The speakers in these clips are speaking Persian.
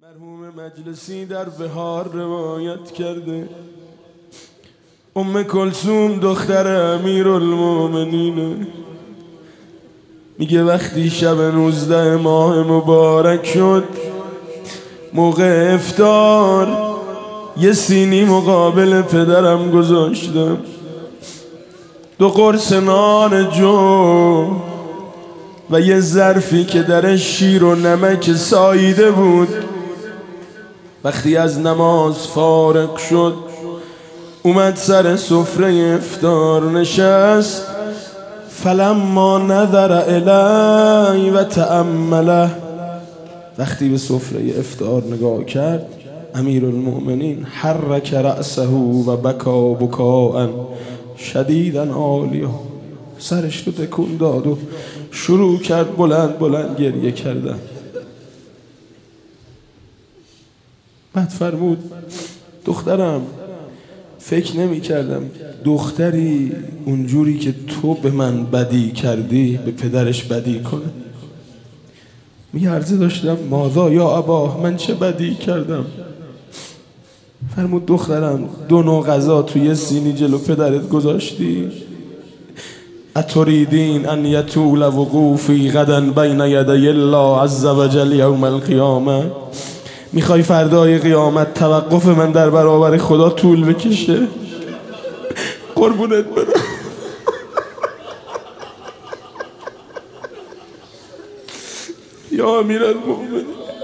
مرحوم مجلسی در بهار روایت کرده ام کلثوم دختر امیرالمومنینه. میگه وقتی شب 19 ماه مبارک شد موقع افطار یه سینی مقابل پدرم گذاشتم، 2 قرص نان جو و یه ظرفی که درش شیر و نمک ساییده بود. وقتی از نماز فارغ شد اومد سر سفره افطار نشست. فلما نظر الی و تأمله، وقتی به سفره افطار نگاه کرد امیرالمؤمنین حرک رأسه و بکا بکاء شدیدا عالیا، سرش رو تکون داد و شروع کرد بلند بلند گریه کردن. بعد فرمود دخترم فکر نمی کردم دختری اونجوری که تو به من بدی کردی به پدرش بدی کنه. میگه عرضه داشتم ماذا یا ابا، من چه بدی کردم؟ فرمود دخترم 2 نوع غذا توی سینی جلو پدرت گذاشتی، اتریدین ان یطول وقوفی غدا بین یدی الله عز وجل یوم القیامه، میخوای فردای قیامت توقف من در برابر خدا طول بکشه؟ قربونت برم. یا امیرالمؤمنین.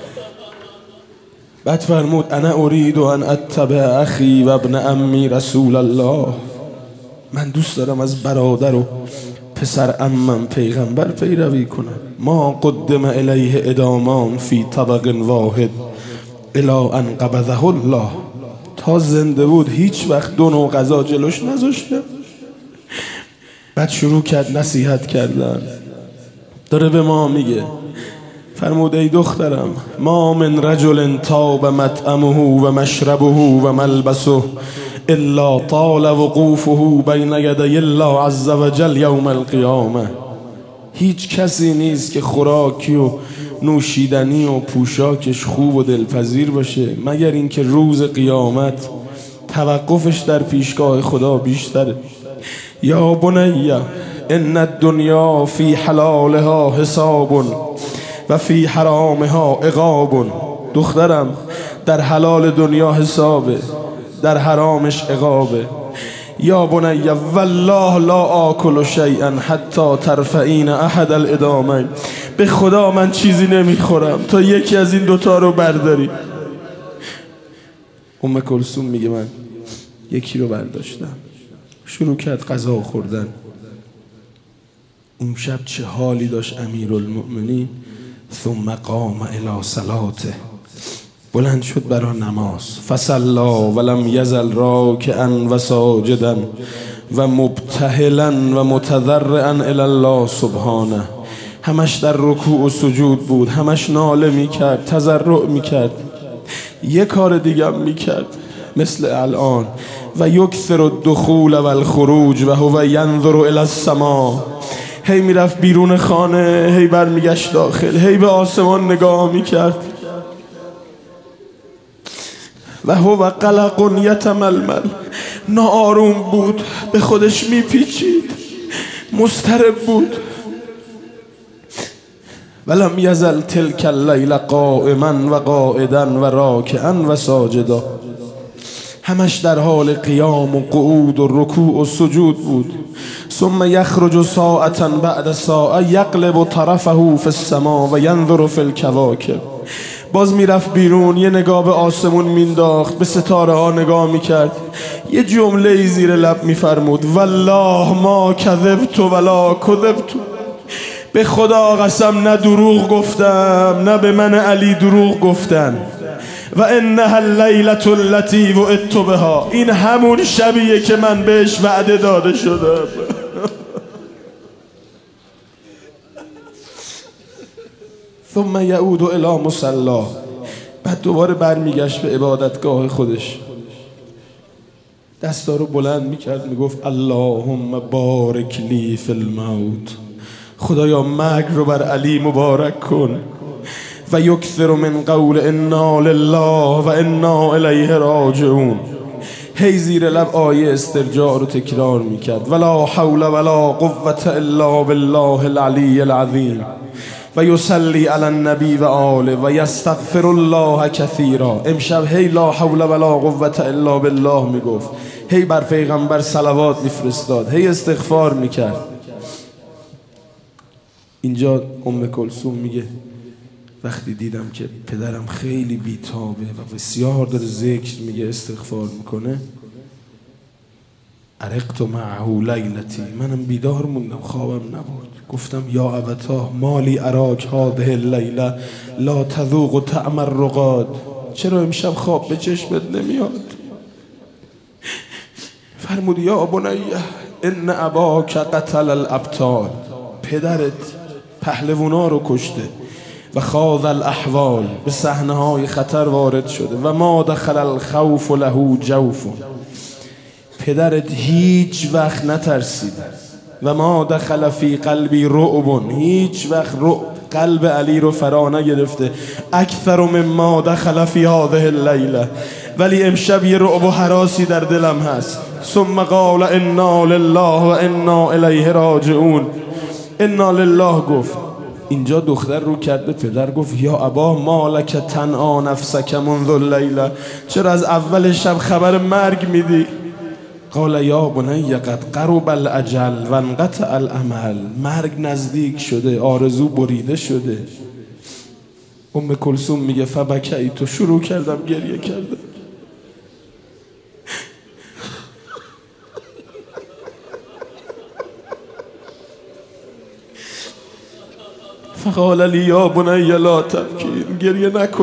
بعد فرمود انا اريد ان اتبع اخی و ابن عمی رسول الله، من دوست دارم از برادر و پسر عمم پیغمبر پیروی کنم. ما قدم الیه ادامان فی طبق واحد الی ان قبضه الله، تا زنده بود هیچ وقت 2 نوع غذا جلوش نذاشته. بعد شروع کرد نصیحت کردن، داره به ما میگه. فرمود ای دخترم ما من رجل طاب مطعمه و مشربه و ملبسه الا طال وقوفه بین یدی الله عز وجل یوم القیامه، هیچ کسی نیست که خوراکی و نوشیدنی و پوشاکش خوب و دلپذیر باشه مگر اینکه روز قیامت توقفش در پیشگاه خدا بیشتره. یا بنی ان الدنیا فی حلالها حساب و فی حرامها عقاب، دخترم در حلال دنیا حسابه، در حرامش عقابه. یا بنی والله لا آکل شیئا حتی ترفعین احد الادامین، به خدا من چیزی نمیخورم تا یکی از این 2 تا رو برداری. ام کلثوم میگه من یکی رو برداشتم، شروع کرد غذا خوردن. اون شب چه حالی داشت امیرالمؤمنین. ثم قام الی صلاته، بلند شد برای نماز. فصلا ولم یزل راکعا و ساجدا و مبتهلا و متضرعا الی الله سبحانه، همش در رکوع و سجود بود، همش ناله میکرد، تضرع میکرد. یه کار دیگه هم میکرد مثل الان، و یکثر الدخول و الخروج و هو ینظر الی السماء، هی میرفت بیرون خانه، هی برمیگشت داخل، هی به آسمان نگاه میکرد. و هو قلق یتململ، ناآروم بود، به خودش میپیچید، مضطرب بود. ولم یزل تلک اللیل قائما و قاعدا و راکعا و ساجدا، همش در حال قیام و قعود و رکوع و سجود بود. ثم یخرج ساعتا بعد ساعه یقلب طرفه فی السماء و ینظر فی الکواکب، باز میرفت بیرون، یه نگاه به آسمون مینداخت، به ستاره ها نگاه میکرد، یه جمله زیر لب میفرمود والله ما کذبت ولا کذبت، به خدا قسم نه دروغ گفتم نه به من علی دروغ گفتن. و انها اللیلة التي وعدت بها، این همون شبیه که من بهش وعده داده شدم. ثم یعود الی مصلا، بعد دوباره برمیگشت به عبادتگاه خودش، دستا رو بلند میکرد، میگفت اللهم بارک لی فی الموت، خدایا مرگ رو بر علی مبارک کن. و یکثر من قول انا لله و انا الیه راجعون. هی زیر لب آیه استرجاع رو تکرار میکرد. ولا حول ولا قوة الا بالله العلی العظیم و یصلی علی النبی و آله و یستغفر الله کثیرا. امشب هی لا حول ولا قوة الا بالله میگفت، هی بر پیغمبر صلوات میفرستاد، هی استغفار میکرد. اینجا کلثوم میگه وقتی دیدم که پدرم خیلی بیتابه و بسیار داره ذکر میگه استغفار میکنه، عرقت معه لیلتی، منم بیدار موندم، خوابم نبود. گفتم یا ابتاه مالی اراک هذه اللیله لا تذوق طعم الرقاد. چرا امشب خواب به چشمت نمیاد؟ فرمود یا بنیه ان اباک قتل الابطال، پدرت پهلوانا رو کشته و خاض الاحوال، به صحنه های خطر وارد شده و ما دخل الخوف له جوف، پدرت هیچ وقت نترسید و ما دخل فی قلبی رعب، هیچ وقت قلب علی رو فرا نگرفته اکثر مما دخل فی هذه اللیله، ولی امشب یه رعب و هراسی در دلم هست. ثم قال انا لله و انا الیه راجعون. انا لله گفت. اینجا دختر رو کرد به پدر، گفت یا ابا مالک تنعا نفسک منذ اللیله، چرا از اول شب خبر مرگ میدی؟ قال یا بنی قد قرب الاجل و انقطع الامل، مرگ نزدیک شده، آرزو بریده شده. کلثوم میگه فبکیت، شروع کردم گریه کردم. فقال لی یا بنی لا تبکی، گریه نکن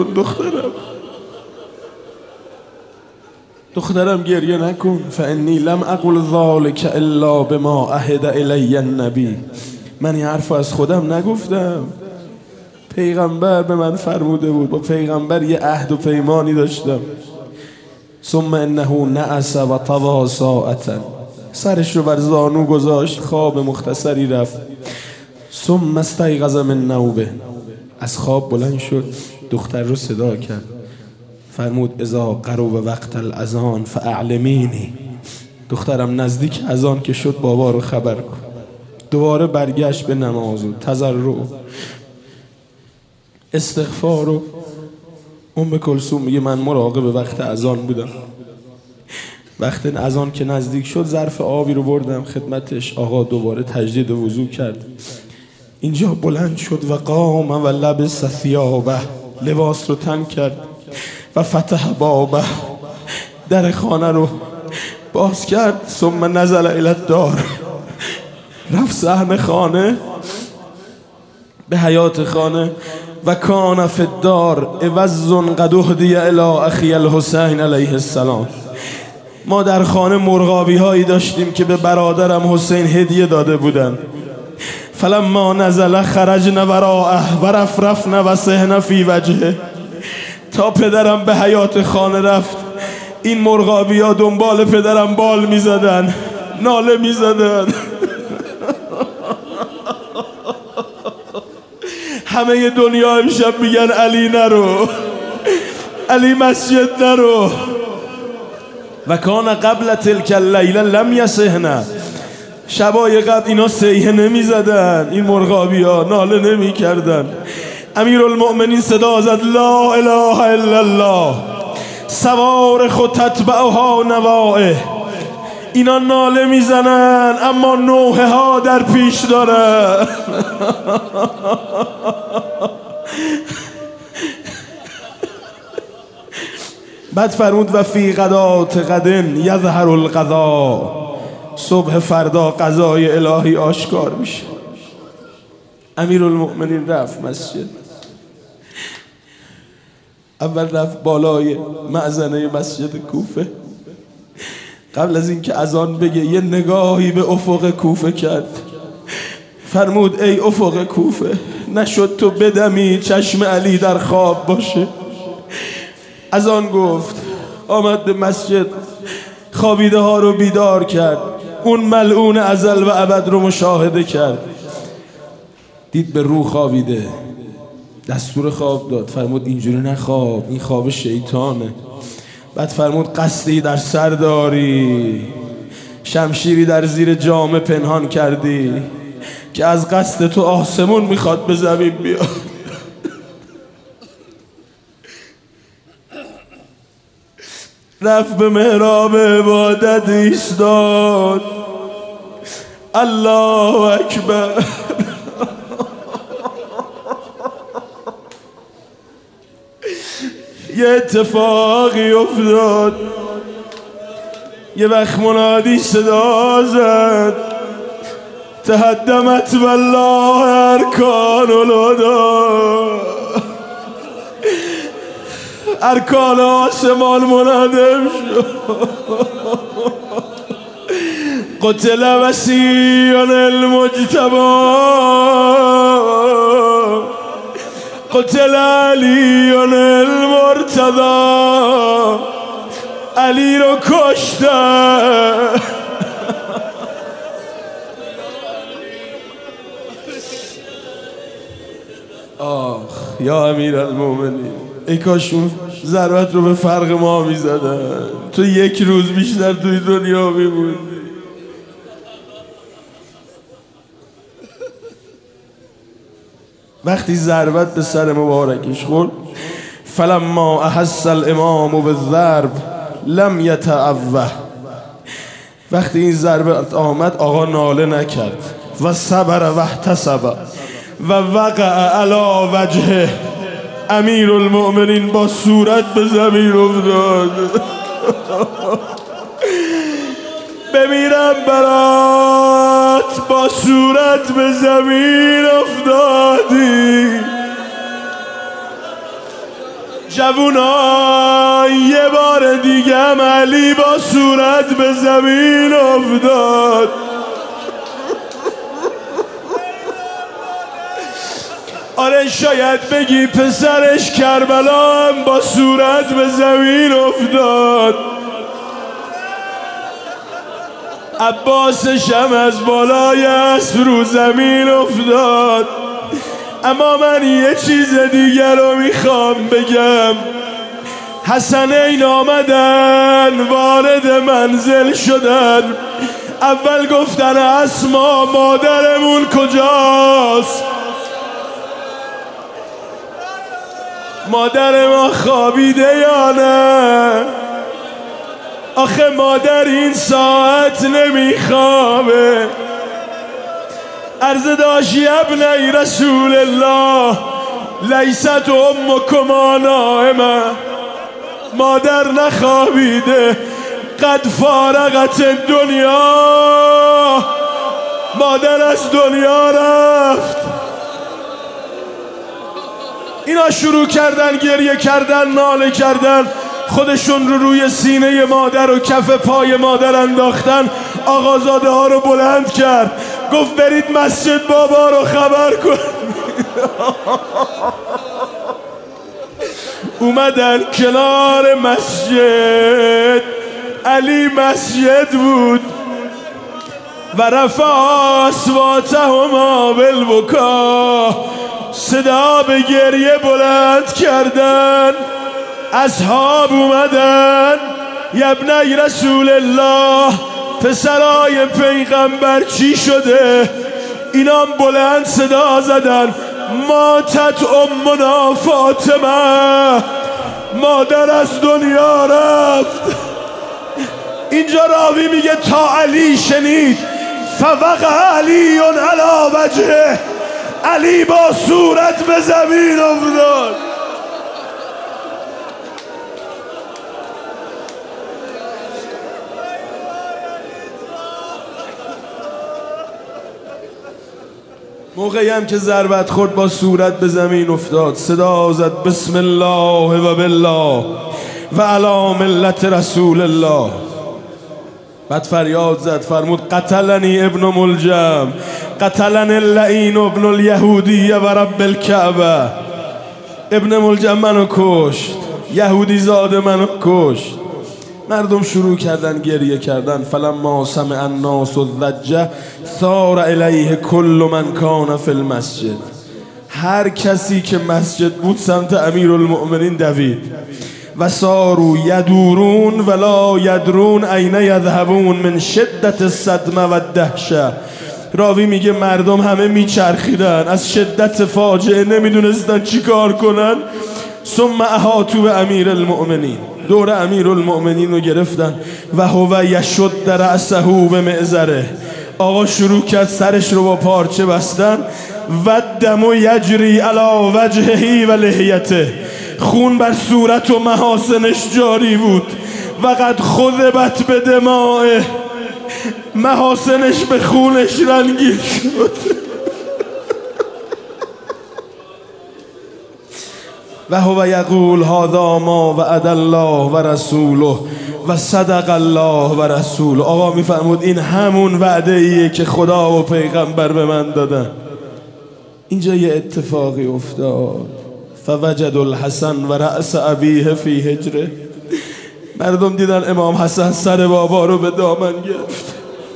دخترم گریه نکن. فانی لم اقل ذلک الا بما عهد الی النبی، من این حرف از خودم نگفتم، پیغمبر به من فرموده بود، با پیغمبر یه عهد و پیمانی داشتم. ثم انه نعس و طوی ساعتا، سرش رو بر زانو گذاشت، خواب مختصری رفت. ثم استیقظ من نومه، از خواب بلند شد، دختر رو صدا کرد، فرمود اذا قرب وقت الاذان فاعلمینی، دخترم نزدیک اذان که شد بابا رو خبر کن. دوباره برگشت به نماز و تضرع استغفار و کلثوم میگه من مراقب وقت اذان بودم. وقت اذان که نزدیک شد ظرف آبی رو بردم خدمتش، آقا دوباره تجدید وضو کرد. اینجا بلند شد و قام و لبس ثیابه، لباس رو تن کرد و فتح بابه، در خانه رو باز کرد. ثم نزل الی الدار، رفت صحن خانه، به حیات خانه. و کان فی الدار عوض قد اهدی الی اخی الحسین علیه السلام، ما در خانه مرغابی هایی داشتیم که به برادرم حسین هدیه داده بودن. فلما نزل خرجن وراءه و رفرفن و سهن فی وجهه، تا پدرم به حیات خانه رفت این مرغابی ها دنبال پدرم بال میزدن، ناله میزدن. همه دنیا امشب میگن علی نرو، علی مسجد نرو. و کان قبل تلک اللیله لم یسهن، شبای قبل اینا سیحه نمی زدن، این مرغابی ها ناله نمی کردن. امیرالمؤمنین صدا زد لا اله الا الله، سوار خود تتبعها نوائه، اینا ناله می زنن اما نوحه ها در پیش داره. بعد فرمود و فی غدات غدن یظهر القضا، صبح فردا قضای الهی آشکار میشه. امیرالمؤمنین رفت مسجد، اول رفت بالای مأذنه مسجد کوفه، قبل از اینکه اذان بگه یه نگاهی به افق کوفه کرد. فرمود ای افق کوفه، نشد تو بدمی چشم علی در خواب باشه. اذان گفت، آمد به مسجد، خوابیده ها رو بیدار کرد، اون ملعون ازل و ابد رو مشاهده کرد. دید به رو خوابیده، دستور خواب داد، فرمود اینجوری نخواب، این خواب شیطانه. بعد فرمود قصدی در سر داری، شمشیری در زیر جامه پنهان کردی که از قصد تو آسمون میخواد به زمین بیاد. رفت به محراب عبادت ایستاد، الله اکبر. یه اتفاقی افتاد، یه وقت منادی صدا زد، تهدمت والله ارکان الهدی. ارکان آسمان منادم شد، قتل وسیع المجتبی، قتل علی المرتضی. علی رو کشتن. آخ یا امیرالمومنین، ای کاش اون ضربت رو به فرق ما میزدن، تو یک روز بیشتر توی دنیا میموندی. وقتی ضربت به سر مبارکش خورد، فلما احس الامام بالضرب لم یتعوه. وقتی این ضربت آمد آقا ناله نکرد، و صبر و احتسب و وقع علی وجهه. امیرالمؤمنین با صورت به زمین افتاد. بمیرم برات، با صورت به زمین افتادی. جوونا یه بار دیگه علی با صورت به زمین افتاد. آره شاید بگی پسرش کربلا هم با صورت به زمین افتاد، عباسش هم از بالای اسب رو زمین افتاد. اما من یه چیز دیگر رو میخوام بگم. حسنین آمدن، وارد منزل شدن، اول گفتن اسما مادرمون کجاست؟ مادر ما خوابیده یا نه؟ آخه مادر این ساعت نمیخوابه. عرض داشت ابنی رسول الله لیست امکما نائمه. مادر نخوابیده، قد فارغت دنیا، مادر از دنیا رفت. اینا شروع کردن گریه کردن، ناله کردن، خودشون رو روی سینه مادر و کف پای مادر انداختن. آقازاده ها رو بلند کرد، گفت برید مسجد بابا رو خبر کن. اومدن کنار مسجد، علی مسجد بود، و رفع اصواتهما بالبکا، صدا به گریه بلند کردن. اصحاب اومدن، یبنی رسول الله، پسرای پیغمبر چی شده؟ اینام بلند صدا زدن، ماتت امنا فاطمه، مادر از دنیا رفت. اینجا راوی میگه تا علی شنید، فوقع علی علی وجهه، علی با صورت به زمین افتاد. موقعی هم که ضربت خورد با صورت به زمین افتاد، صدا زد بسم الله و بالله و علی ملت رسول الله. بعد فریاد زد، فرمود قتلنی ابن ملجم، قتلنی اللعین ابن الیهودی و رب الکعبه. ابن ملجم منو کشت، یهودی زاده منو کشت. مردم شروع کردن گریه کردن. فلما سمع الناس الضجه ثار الیه کل من کان فی المسجد. هر کسی که مسجد بود سمت امیرالمؤمنین دوید و سارو یدورون ولا یدرون این یذهبون من شدت الصدمه و الدهشه. راوی میگه مردم همه میچرخیدن از شدت فاجعه، نمیدونستن چی کار کنن. ثم احاطوا به امیرالمؤمنین، دور امیرالمؤمنین رو گرفتن. و هو یشد رأسه به معذره، آقا شروع کرد سرش رو با پارچه بستن. و دم یجری علی وجهه و لحیته، خون بر صورت و محاسنش جاری بود. و قد خضبت به دمائه، محاسنش به خونش رنگین شد. و هو یقول هذا ما وعد الله و رسوله و صدق الله و رسوله. آقا میفرمود این همون وعده ایه که خدا و پیغمبر به من دادن. اینجا یه اتفاقی افتاد. فوجد الحسن و رأس ابیه فی حجره. مردم دیدن امام حسن سر بابا رو به دامن گرفت.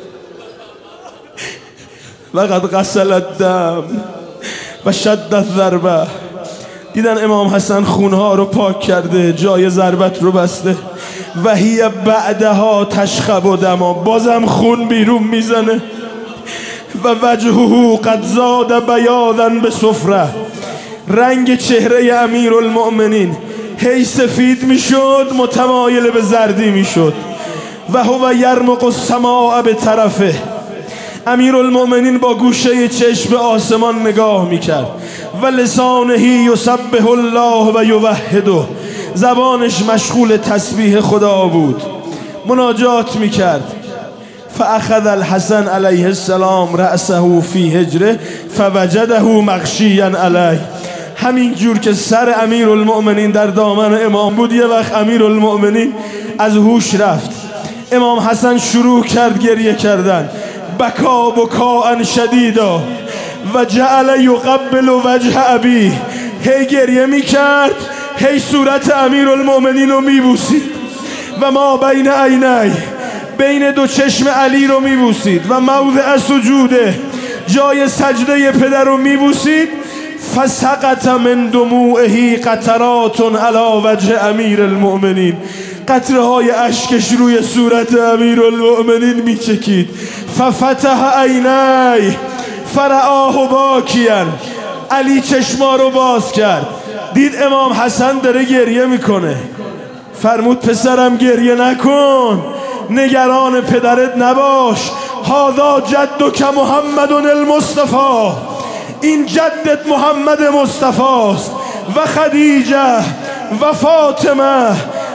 و قد غسل الدم و شدت ضربه. دیدن امام حسن خونها رو پاک کرده، جای ضربت رو بسته. و هی بعدها تشخب و دما، بازم خون بیرون میزنه. و وجهه قد زاد بیاضا به صفره، رنگ چهره امیرالمؤمنین هی سفید میشد متمایل به زردی میشد. و هو یرمق السماء به طرفه، امیرالمؤمنین با گوشه چشم به آسمان نگاه میکرد. و لسانه یسبح الله و یوحده، زبانش مشغول تسبیح خدا بود، مناجات میکرد. فاخذ الحسن علیه السلام رأسه فی حجره فوجده مغشیا علیه. همین جور که سر امیرالمؤمنین در دامن امام بود، یه وقت امیرالمؤمنین از هوش رفت. امام حسن شروع کرد گریه کردن، بکا بکاء شدیدا و جعل یقبل وجه ابی، هی گریه میکرد، هی صورت امیرالمؤمنین رو میبوسید. و ما بین عینی، بین دو چشم علی رو میبوسید. و موضع سجوده، جای سجده پدر رو میبوسید. فسقط من دموعه قطرات علی وجه امیرالمؤمنین، قطره های اشکش روی صورت امیرالمؤمنین میچکید. ففتح عینی فرآه باکیا، علی چشما رو باز کرد، دید امام حسن داره گریه میکنه. فرمود پسرم گریه نکن، نگران پدرت نباش. هذا جدک محمد المصطفی، این جدت محمد مصطفی است. و خدیجه و فاطمه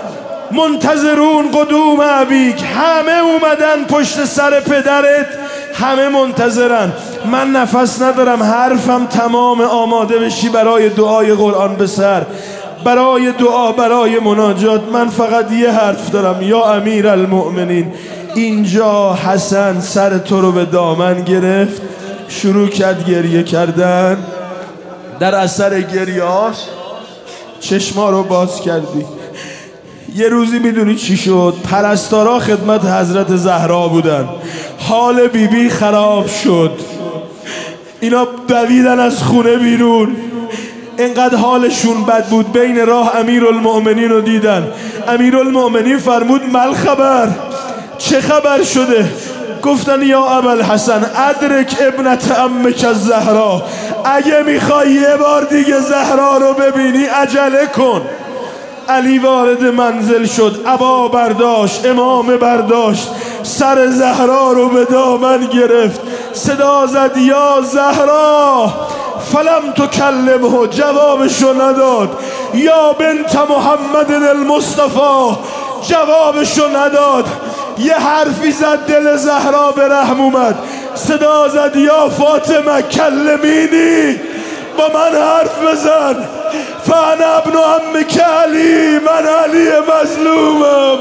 منتظرون قدوم ابیک، همه اومدن پشت سر پدرت، همه منتظرن. من نفس ندارم، حرفم تمام، آماده بشی برای دعای قرآن به سر، برای دعا، برای مناجات. من فقط یه حرف دارم، یا امیرالمؤمنین. اینجا حسن سر تو رو به دامن گرفت، شروع کرد گریه کردن. در اثر گریه‌اش چشما رو باز کردی. یه روزی میدونی چی شد؟ پرستارا خدمت حضرت زهرا بودن، حال بیبی خراب شد، اینا دویدن از خونه بیرون، اینقدر حالشون بد بود. بین راه امیرالمؤمنین رو دیدن. امیرالمؤمنین فرمود مل خبر، چه خبر شده؟ گفتن یا ابوالحسن ادرک ابنت عمک الزهرا، اگه میخوای یه بار دیگه زهرا رو ببینی عجله کن. علی وارد منزل شد، عبا برداشت، امامه برداشت، سر زهرا رو به دامن گرفت، صدا زد یا زهرا، فلم تکلمه، جوابشو نداد. یا بنت محمد المصطفی، جوابشو نداد. یه حرفی زد، دل زهرا به رحم اومد، صدا زد یا فاطمه کلمینی، با من حرف بزن. فانا ابن عمک علی، من علی مظلومم.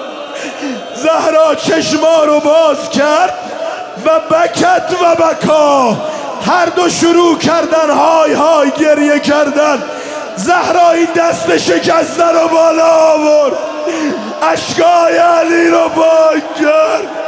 زهرا چشما رو باز کرد و بکت و بکا، هر دو شروع کردن های های گریه کردن. زهرا این دست شکسته رو بالا آورد، اشکای علی رو پاک کرد.